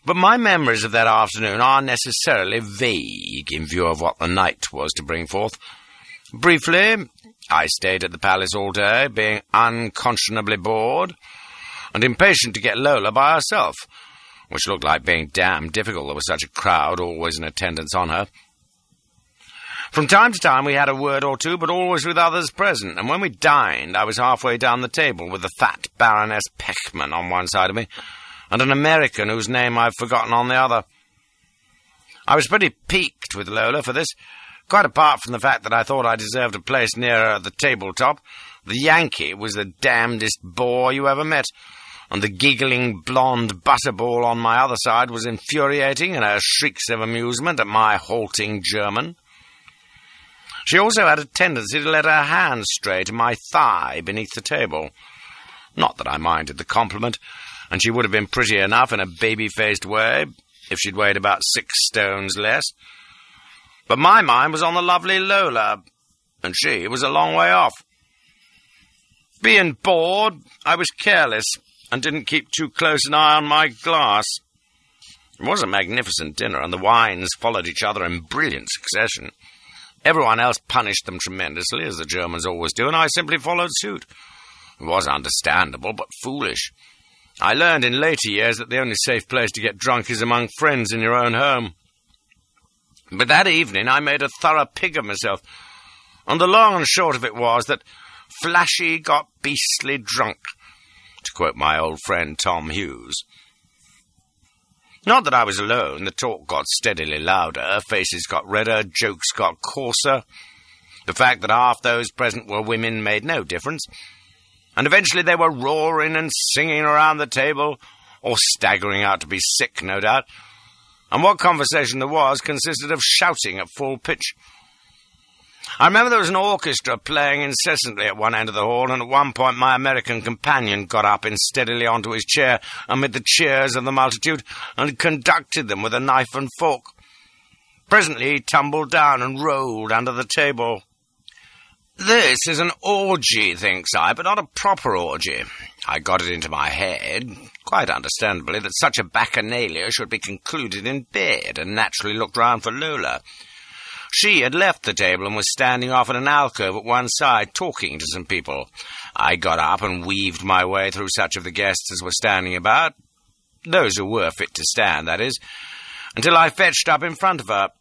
But my memories of that afternoon are necessarily vague in view of what the night was to bring forth. Briefly, I stayed at the palace all day, being unconscionably bored, and impatient to get Lola by herself, which looked like being damned difficult. There was such a crowd always in attendance on her. From time to time we had a word or two, but always with others present, and when we dined I was halfway down the table with the fat Baroness Peckman on one side of me, and an American whose name I've forgotten on the other. I was pretty piqued with Lola for this, quite apart from the fact that I thought I deserved a place nearer the tabletop. The Yankee was the damnedest bore you ever met, and the giggling blonde butterball on my other side was infuriating in her shrieks of amusement at my halting German. She also had a tendency to let her hand stray to my thigh beneath the table. Not that I minded the compliment, and she would have been pretty enough in a baby-faced way if she'd weighed about 6 stones less. But my mind was on the lovely Lola, and she was a long way off. Being bored, I was careless, and didn't keep too close an eye on my glass. It was a magnificent dinner, and the wines followed each other in brilliant succession. Everyone else punished them tremendously, as the Germans always do, and I simply followed suit. It was understandable, but foolish. I learned in later years that the only safe place to get drunk is among friends in your own home. But that evening I made a thorough pig of myself, and the long and short of it was that Flashy got beastly drunk, to quote my old friend Tom Hughes. Not that I was alone. The talk got steadily louder, faces got redder, jokes got coarser. The fact that half those present were women made no difference, and eventually they were roaring and singing around the table, or staggering out to be sick, no doubt, and what conversation there was consisted of shouting at full pitch. I remember there was an orchestra playing incessantly at one end of the hall, and at one point my American companion got up unsteadily onto his chair amid the cheers of the multitude and conducted them with a knife and fork. Presently he tumbled down and rolled under the table. This is an orgy, thinks I, but not a proper orgy. I got it into my head, quite understandably, that such a bacchanalia should be concluded in bed, and naturally looked round for Lola. She had left the table and was standing off in an alcove at one side, talking to some people. I got up and weaved my way through such of the guests as were standing about, those who were fit to stand, that is, until I fetched up in front of her.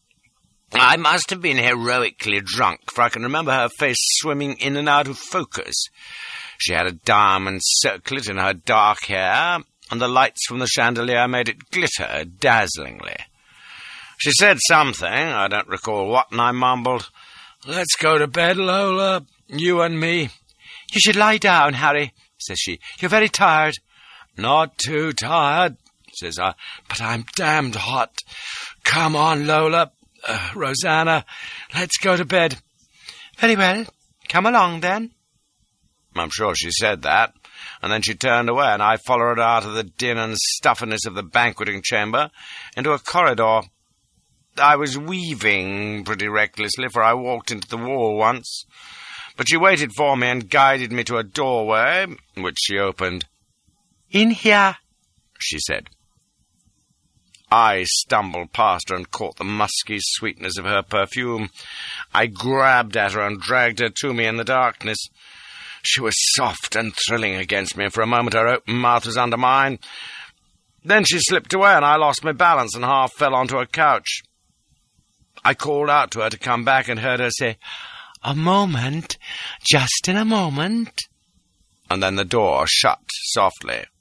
I must have been heroically drunk, for I can remember her face swimming in and out of focus. She had a diamond circlet in her dark hair, and the lights from the chandelier made it glitter dazzlingly. She said something, I don't recall what, and I mumbled, "Let's go to bed, Lola, you and me." "You should lie down, Harry," says she. "You're very tired." "Not too tired," says I, "but I'm damned hot. Come on, Lola. Rosanna, let's go to bed." "Very well. Come along, then." I'm sure she said that, and then she turned away, and I followed her out of the din and stuffiness of the banqueting chamber into a corridor. I was weaving pretty recklessly, for I walked into the wall once, but she waited for me and guided me to a doorway, which she opened. "In here," she said. I stumbled past her and caught the musky sweetness of her perfume. I grabbed at her and dragged her to me in the darkness. She was soft and thrilling against me, and for a moment her open mouth was under mine. Then she slipped away, and I lost my balance and half fell onto a couch. I called out to her to come back and heard her say, "A moment, just in a moment." And then the door shut softly.